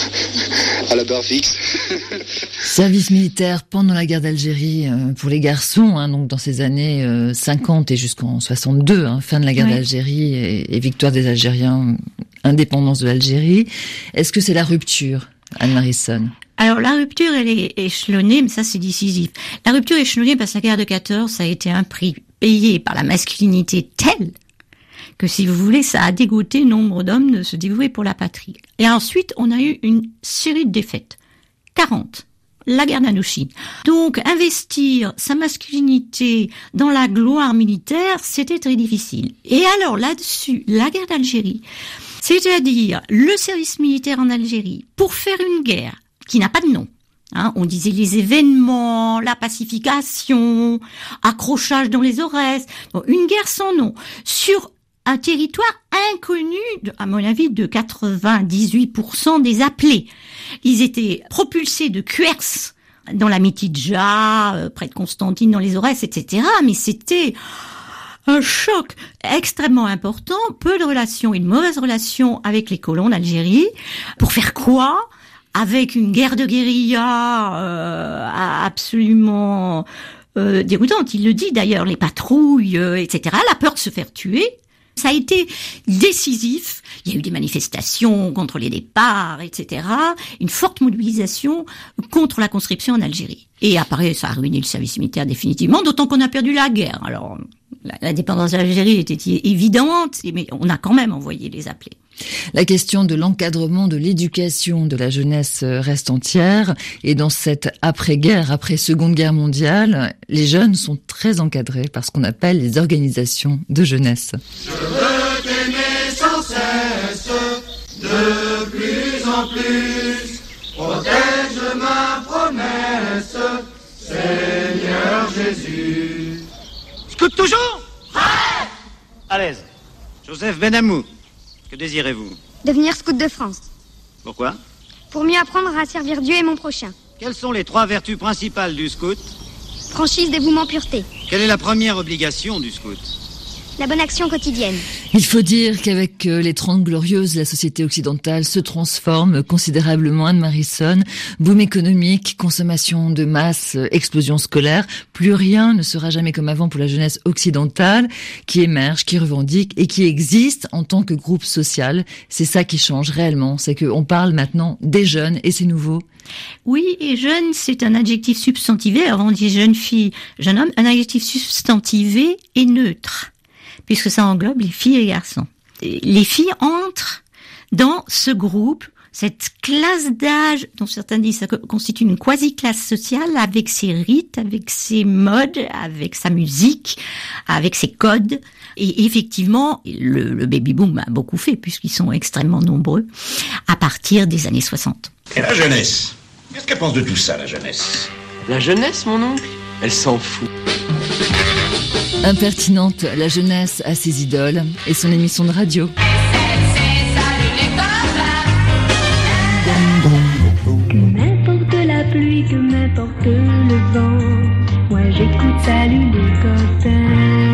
À la barre fixe. Service militaire pendant la guerre d'Algérie euh, pour les garçons, hein, donc dans ces années euh, cinquante et jusqu'en soixante-deux, hein, fin de la guerre ouais. d'Algérie et, et victoire des Algériens, indépendance de l'Algérie. Est-ce que c'est la rupture, Anne-Marie Sonne ? Alors la rupture, elle est échelonnée, mais ça c'est décisif. La rupture est échelonnée parce que la guerre de quatorze, ça a été un prix payé par la masculinité telle que, si vous voulez, ça a dégoûté nombre d'hommes de se dévouer pour la patrie. Et ensuite, on a eu une série de défaites. quarante. La guerre d'Indochine. Donc, investir sa masculinité dans la gloire militaire, c'était très difficile. Et alors, là-dessus, la guerre d'Algérie, c'est-à-dire le service militaire en Algérie, pour faire une guerre qui n'a pas de nom. Hein, on disait les événements, la pacification, accrochage dans les Aurès. Bon, une guerre sans nom. Sur un territoire inconnu, à mon avis, de quatre-vingt-dix-huit pour cent des appelés. Ils étaient propulsés de Cuers, dans la Mitidja, euh, près de Constantine, dans les Aurès, et cetera. Mais c'était un choc extrêmement important, peu de relations, une mauvaise relation avec les colons d'Algérie. Pour faire quoi ? Avec une guerre de guérilla euh, absolument euh, déroutante. Il le dit d'ailleurs, les patrouilles, euh, et cetera. La peur de se faire tuer. Ça a été décisif. Il y a eu des manifestations contre les départs, et cetera. Une forte mobilisation contre la conscription en Algérie. Et après, ça a ruiné le service militaire définitivement, d'autant qu'on a perdu la guerre. Alors, la, la dépendance de l'Algérie était évidente, mais on a quand même envoyé les appelés. La question de l'encadrement de l'éducation de la jeunesse reste entière. Et dans cette après-guerre, après Seconde Guerre mondiale, les jeunes sont très encadrés par ce qu'on appelle les organisations de jeunesse. Je veux t'aimer sans cesse, de plus en plus. Protège ma promesse, Seigneur Jésus. Scout toujours ? Ouais ! À l'aise. Joseph Benamou. Que désirez-vous ? Devenir scout de France. Pourquoi ? Pour mieux apprendre à servir Dieu et mon prochain. Quelles sont les trois vertus principales du scout ? Franchise, dévouement, pureté. Quelle est la première obligation du scout ? La bonne action quotidienne. Il faut dire qu'avec les Trente Glorieuses, la société occidentale se transforme considérablement. Anne-Marie Sonne, boom économique, consommation de masse, explosion scolaire. Plus rien ne sera jamais comme avant pour la jeunesse occidentale qui émerge, qui revendique et qui existe en tant que groupe social. C'est ça qui change réellement. C'est qu'on parle maintenant des jeunes et c'est nouveau. Oui, et jeune, c'est un adjectif substantivé. Alors on dit jeune fille, jeune homme, un adjectif substantivé et neutre, puisque ça englobe les filles et les garçons. Les filles entrent dans ce groupe, cette classe d'âge, dont certains disent ça constitue une quasi-classe sociale, avec ses rites, avec ses modes, avec sa musique, avec ses codes. Et effectivement, le, le baby-boom a beaucoup fait, puisqu'ils sont extrêmement nombreux, à partir des années soixante. Et la jeunesse ? Qu'est-ce qu'elle pense de tout ça, la jeunesse ? La jeunesse, mon oncle ? Elle s'en fout. Impertinente, la jeunesse a ses idoles et son émission de radio. Que m'importe la pluie, que m'importe le vent, moi j'écoute Salut les copains.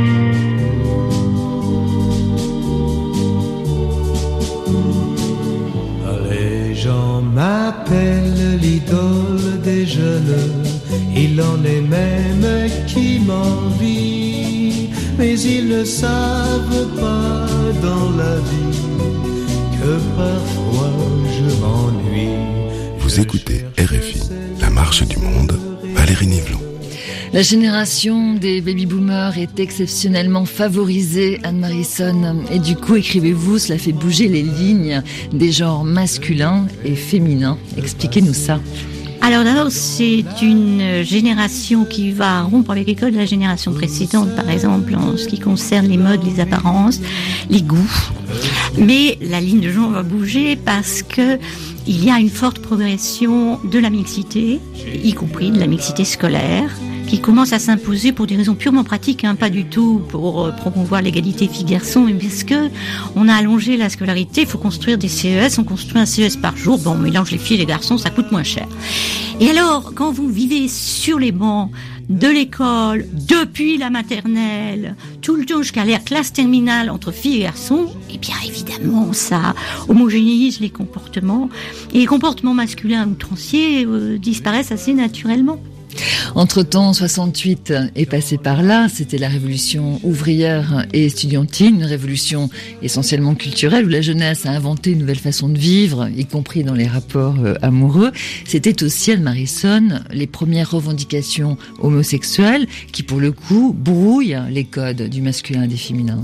Les gens m'appellent l'idole des jeunes, il en est même qui m'envie, mais ils ne savent pas dans la vie que parfois je m'ennuie. Vous écoutez R F I, la marche du monde, Valérie Nivelon. La génération des baby-boomers est exceptionnellement favorisée, Anne-Marie Sonne. Et du coup, écrivez-vous, cela fait bouger les lignes des genres masculins et féminins. Expliquez-nous ça. Alors d'abord, c'est une génération qui va rompre avec les codes de la génération précédente, par exemple, en ce qui concerne les modes, les apparences, les goûts. Mais la ligne de genre va bouger parce que il y a une forte progression de la mixité, y compris de la mixité scolaire, qui commence à s'imposer pour des raisons purement pratiques, hein, pas du tout pour euh, promouvoir l'égalité filles-garçons, mais parce que on a allongé la scolarité, il faut construire des C E S, on construit un C E S par jour, bon, on mélange les filles et les garçons, ça coûte moins cher. Et alors, quand vous vivez sur les bancs de l'école, depuis la maternelle, tout le temps jusqu'à la classe terminale entre filles et garçons, eh bien évidemment ça homogénéise les comportements, et les comportements masculins outranciers euh, disparaissent assez naturellement. Entre-temps, soixante-huit est passé par là, c'était la révolution ouvrière et estudiantine, une révolution essentiellement culturelle où la jeunesse a inventé une nouvelle façon de vivre, y compris dans les rapports euh, amoureux. C'était aussi, Anne-Marie Sonn, les premières revendications homosexuelles qui, pour le coup, brouillent les codes du masculin et des féminins.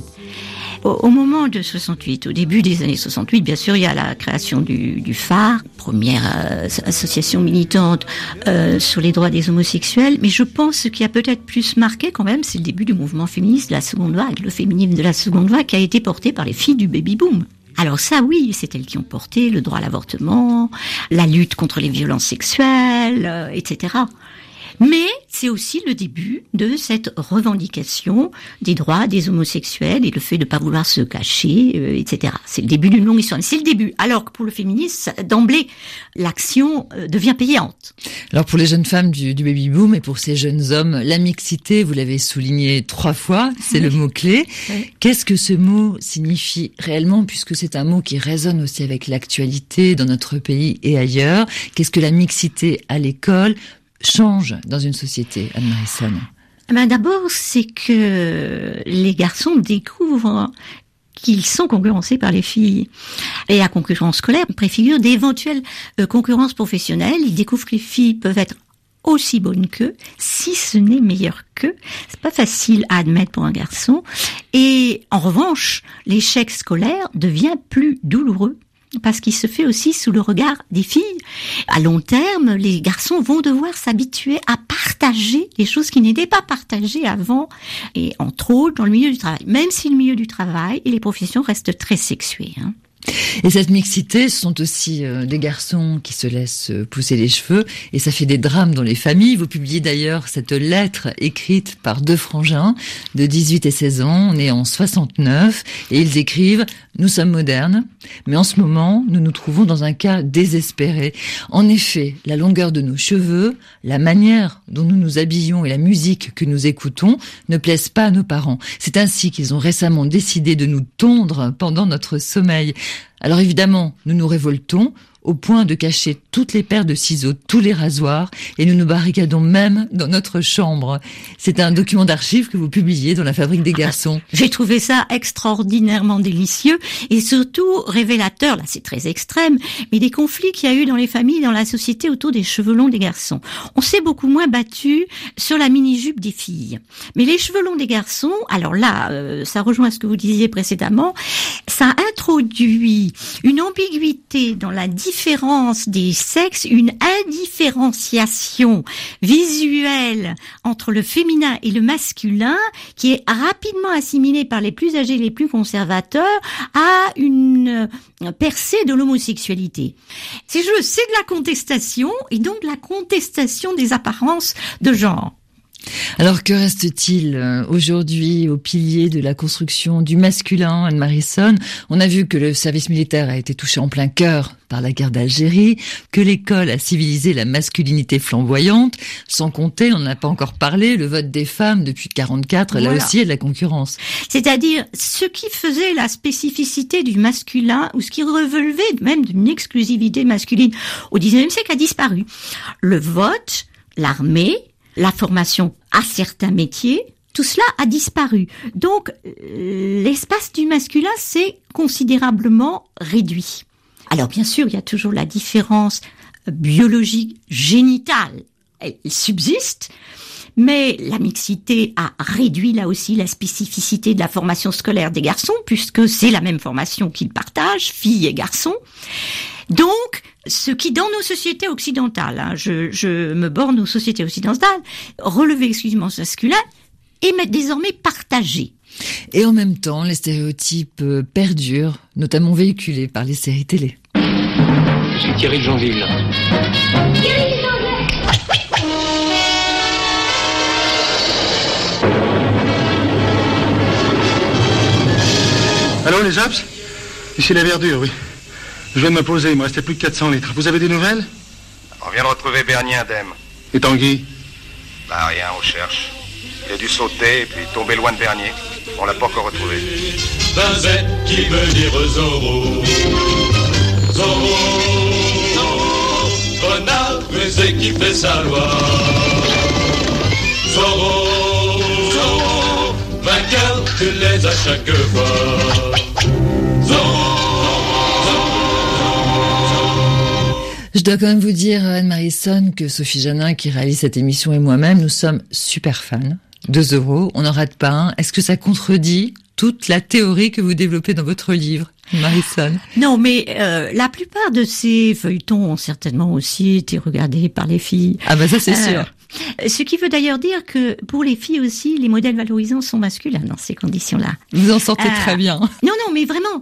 Au moment de soixante-huit, au début des années soixante-huit, bien sûr, il y a la création du, du phare, première euh, association militante euh, sur les droits des homosexuels. Mais je pense ce qui a peut-être plus marqué quand même, c'est le début du mouvement féministe de la seconde vague, le féminisme de la seconde vague qui a été porté par les filles du baby-boom. Alors ça, oui, c'est elles qui ont porté le droit à l'avortement, la lutte contre les violences sexuelles, euh, et cetera. Mais c'est aussi le début de cette revendication des droits des homosexuels et le fait de ne pas vouloir se cacher, euh, et cetera. C'est le début d'une longue histoire. C'est le début. Alors que pour le féminisme, d'emblée, l'action euh, devient payante. Alors pour les jeunes femmes du, du baby-boom et pour ces jeunes hommes, la mixité, vous l'avez souligné trois fois, c'est oui. le mot-clé. Oui. Qu'est-ce que ce mot signifie réellement, puisque c'est un mot qui résonne aussi avec l'actualité dans notre pays et ailleurs? Qu'est-ce que la mixité à l'école change dans une société, Anne-Marie Sonn? Ben d'abord, c'est que les garçons découvrent qu'ils sont concurrencés par les filles. Et la concurrence scolaire préfigure d'éventuelles euh, concurrences professionnelles. Ils découvrent que les filles peuvent être aussi bonnes qu'eux, si ce n'est meilleures qu'eux. C'est pas facile à admettre pour un garçon. Et en revanche, l'échec scolaire devient plus douloureux, parce qu'il se fait aussi sous le regard des filles. À long terme, les garçons vont devoir s'habituer à partager les choses qui n'étaient pas partagées avant, et entre autres dans le milieu du travail. Même si le milieu du travail et les professions restent très sexuées, hein. Et cette mixité, ce sont aussi euh, des garçons qui se laissent pousser les cheveux, et ça fait des drames dans les familles. Vous publiez d'ailleurs cette lettre écrite par deux frangins de dix-huit et seize ans, nés en soixante-neuf, et ils écrivent « Nous sommes modernes, mais en ce moment, nous nous trouvons dans un cas désespéré. En effet, la longueur de nos cheveux, la manière dont nous nous habillons et la musique que nous écoutons ne plaisent pas à nos parents. C'est ainsi qu'ils ont récemment décidé de nous tondre pendant notre sommeil. Alors évidemment, nous nous révoltons au point de cacher toutes les paires de ciseaux, tous les rasoirs, et nous nous barricadons même dans notre chambre. » C'est un document d'archives que vous publiez dans la Fabrique des garçons. J'ai trouvé ça extraordinairement délicieux et surtout révélateur, là c'est très extrême, mais des conflits qu'il y a eu dans les familles, dans la société autour des cheveux longs des garçons. On s'est beaucoup moins battu sur la mini-jupe des filles. Mais les cheveux longs des garçons, alors là, euh, ça rejoint ce que vous disiez précédemment, ça introduit une ambiguïté dans la différence des sexes, une indifférenciation visuelle entre le féminin et le masculin qui est rapidement assimilée par les plus âgés, les plus conservateurs à une percée de l'homosexualité. Ces jeux, c'est de la contestation et donc de la contestation des apparences de genre. Alors que reste-t-il aujourd'hui au pilier de la construction du masculin, Anne-Marie Sonn? On a vu que le service militaire a été touché en plein cœur par la guerre d'Algérie, que l'école a civilisé la masculinité flamboyante, sans compter, on n'a pas encore parlé, le vote des femmes depuis quarante-quatre, voilà. Là aussi il y a de la concurrence. C'est-à-dire, ce qui faisait la spécificité du masculin, ou ce qui relevait même d'une exclusivité masculine au dix-neuvième siècle a disparu. Le vote, l'armée, la formation à certains métiers, tout cela a disparu. Donc, l'espace du masculin s'est considérablement réduit. Alors, bien sûr, il y a toujours la différence biologique génitale. Elle subsiste, mais la mixité a réduit là aussi la spécificité de la formation scolaire des garçons, puisque c'est la même formation qu'ils partagent, filles et garçons. Donc, ce qui, dans nos sociétés occidentales, hein, je, je me borne aux sociétés occidentales, relever exclusivement ce masculin est désormais partagé. Et en même temps, les stéréotypes perdurent, notamment véhiculés par les séries télé. Je suis Thierry de Jeanville. Allô, les Ops? Ici la verdure, oui. Je viens de me poser, il me restait plus que quatre cents litres. Vous avez des nouvelles? On vient de retrouver Bernier indemne. Et Tanguy? Bah rien, on cherche. Il a dû sauter et puis tomber loin de Bernier. On l'a pas encore retrouvé. Un Z qui veut dire Zorro. Zorro, Zorro, renard rusé qui fait sa loi. Zorro, Zorro, vainqueur, tu les as chaque fois. Zorro. Je dois quand même vous dire, Anne-Marie Sonne, que Sophie Janin, qui réalise cette émission, et moi-même, nous sommes super fans de Zorro. On n'en rate pas un. Est-ce que ça contredit toute la théorie que vous développez dans votre livre, Anne-Marie Sonne? Non, mais euh, la plupart de ces feuilletons ont certainement aussi été regardés par les filles. Ah bah ça c'est euh, sûr. Ce qui veut d'ailleurs dire que pour les filles aussi, les modèles valorisants sont masculins dans ces conditions-là. Vous en sortez euh, très bien. Non, non, mais vraiment.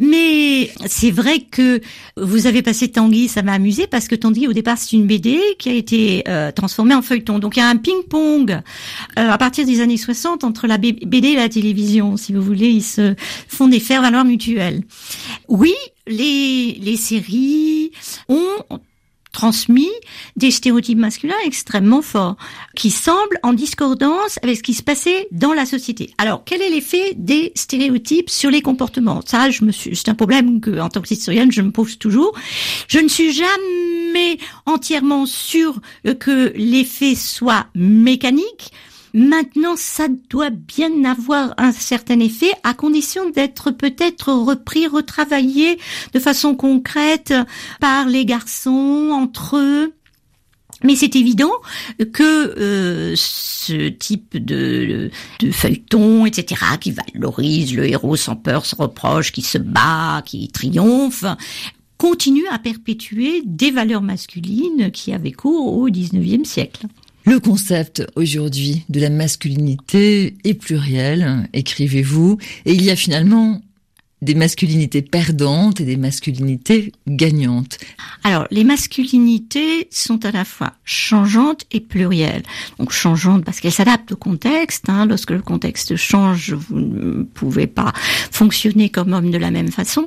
Mais c'est vrai que vous avez passé Tanguy, ça m'a amusé parce que Tanguy, au départ, c'est une B D qui a été euh, transformée en feuilleton. Donc il y a un ping-pong euh, à partir des années soixante entre la B D et la télévision. Si vous voulez, ils se font des faire-valoir mutuels. Oui, les, les séries ont transmis des stéréotypes masculins extrêmement forts, qui semblent en discordance avec ce qui se passait dans la société. Alors, quel est l'effet des stéréotypes sur les comportements? Ça, je me suis, c'est un problème que, en tant que historienne, je me pose toujours. Je ne suis jamais entièrement sûre que l'effet soit mécanique. Maintenant, ça doit bien avoir un certain effet, à condition d'être peut-être repris, retravaillé de façon concrète par les garçons, entre eux. Mais c'est évident que euh, ce type de, de feuilleton, et cetera, qui valorise le héros sans peur, sans reproche, qui se bat, qui triomphe, continue à perpétuer des valeurs masculines qui avaient cours au dix-neuvième siècle. Le concept aujourd'hui de la masculinité est pluriel, écrivez-vous, et il y a finalement des masculinités perdantes et des masculinités gagnantes. Alors, les masculinités sont à la fois changeantes et plurielles. Donc, changeantes parce qu'elles s'adaptent au contexte. Hein. Lorsque le contexte change, vous ne pouvez pas fonctionner comme homme de la même façon.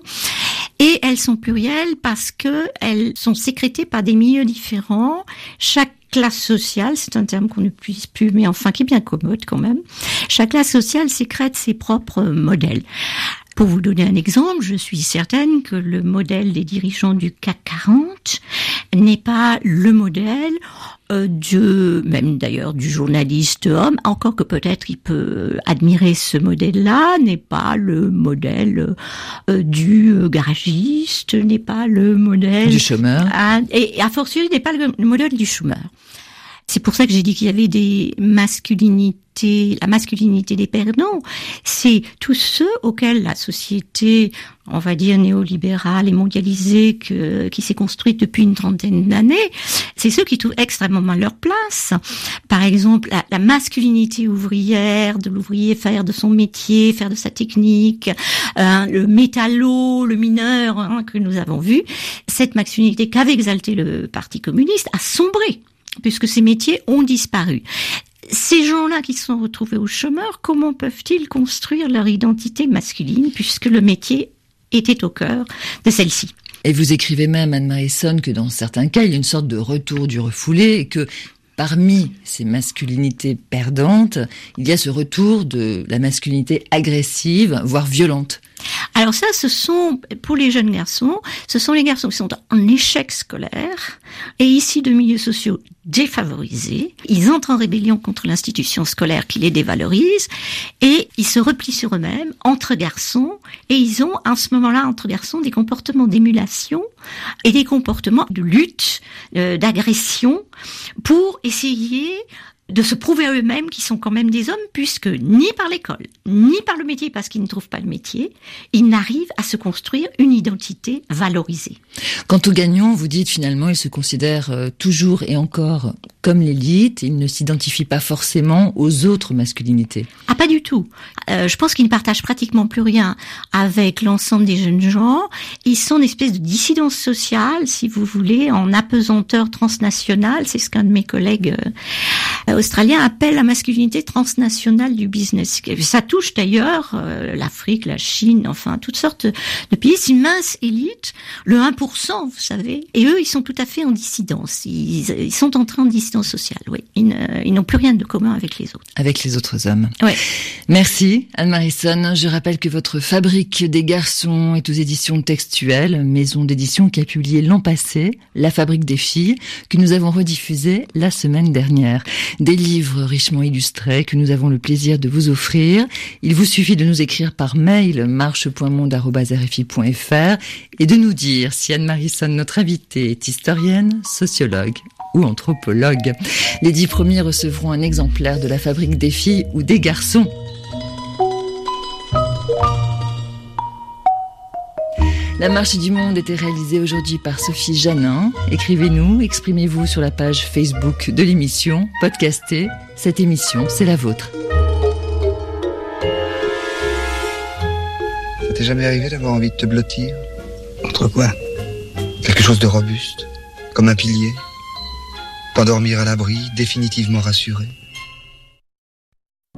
Et elles sont plurielles parce que elles sont sécrétées par des milieux différents. Chaque classe sociale, c'est un terme qu'on n'utilise plus, mais enfin qui est bien commode quand même. Chaque classe sociale sécrète ses propres modèles. Pour vous donner un exemple, je suis certaine que le modèle des dirigeants du C A C quarante n'est pas le modèle euh, de, même d'ailleurs du journaliste homme, encore que peut-être il peut admirer ce modèle-là, n'est pas le modèle euh, du garagiste, n'est pas le modèle du chômeur, à, et a fortiori n'est pas le, le modèle du chômeur. C'est pour ça que j'ai dit qu'il y avait des masculinités, la masculinité des perdants. C'est tous ceux auxquels la société, on va dire néolibérale et mondialisée, que, qui s'est construite depuis une trentaine d'années, c'est ceux qui trouvent extrêmement mal leur place. Par exemple, la, la masculinité ouvrière, de l'ouvrier faire de son métier, faire de sa technique, euh, le métallo, le mineur, hein, que nous avons vu, cette masculinité qu'avait exalté le Parti communiste a sombré, puisque ces métiers ont disparu. Ces gens-là qui se sont retrouvés au chômeur, comment peuvent-ils construire leur identité masculine, puisque le métier était au cœur de celle-ci? Et vous écrivez même, Anne-Marie Sonne, que dans certains cas, il y a une sorte de retour du refoulé, et que parmi ces masculinités perdantes, il y a ce retour de la masculinité agressive, voire violente. Alors ça, ce sont, pour les jeunes garçons, ce sont les garçons qui sont en échec scolaire et issus de milieux sociaux défavorisés. Ils entrent en rébellion contre l'institution scolaire qui les dévalorise et ils se replient sur eux-mêmes entre garçons et ils ont, à ce moment-là, entre garçons, des comportements d'émulation et des comportements de lutte, euh, d'agression pour essayer de se prouver à eux-mêmes qu'ils sont quand même des hommes, puisque ni par l'école, ni par le métier, parce qu'ils ne trouvent pas le métier, ils n'arrivent à se construire une identité valorisée. Quant aux gagnants, vous dites finalement, ils se considèrent euh, toujours et encore comme l'élite, ils ne s'identifient pas forcément aux autres masculinités. Ah, pas du tout. Euh, je pense qu'ils ne partagent pratiquement plus rien avec l'ensemble des jeunes gens. Ils sont une espèce de dissidence sociale, si vous voulez, en apesanteur transnationale. C'est ce qu'un de mes collègues euh, australiens appelle la masculinité transnationale du business. Ça touche d'ailleurs euh, l'Afrique, la Chine, enfin toutes sortes de pays. C'est une mince élite, le un pour cent, vous savez. Et eux, ils sont tout à fait en dissidence. Ils, ils sont en train de dissidence sociale, oui. Ils, ne, ils n'ont plus rien de commun avec les autres. Avec les autres hommes. Oui. Merci, Anne-Marie Sonne. Je rappelle que votre Fabrique des garçons est aux éditions textuelles, maison d'édition qui a publié l'an passé La Fabrique des filles, que nous avons rediffusé la semaine dernière. Des livres richement illustrés que nous avons le plaisir de vous offrir. Il vous suffit de nous écrire par mail marche point monde arobase r f i point f r et de nous dire si Anne-Marie Sonne, notre invitée, est historienne, sociologue ou anthropologue. Les dix premiers recevront un exemplaire de La Fabrique des filles ou des garçons. La Marche du Monde était réalisée aujourd'hui par Sophie Janin. Écrivez-nous, exprimez-vous sur la page Facebook de l'émission, podcastez. Cette émission, c'est la vôtre. Ça t'est jamais arrivé d'avoir envie de te blottir? Entre quoi? Quelque chose de robuste, comme un pilier. T'endormir à l'abri, définitivement rassuré.